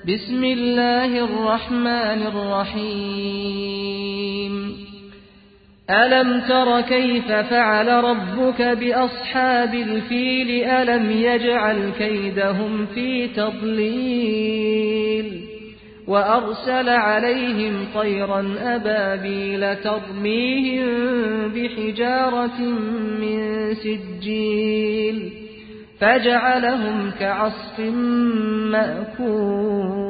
بسم الله الرحمن الرحيم ألم تر كيف فعل ربك بأصحاب الفيل ألم يجعل كيدهم في تضليل وأرسل عليهم طيرا أبابيل ترميهم بحجارة من سجيل فجعلهم كعصف مأكول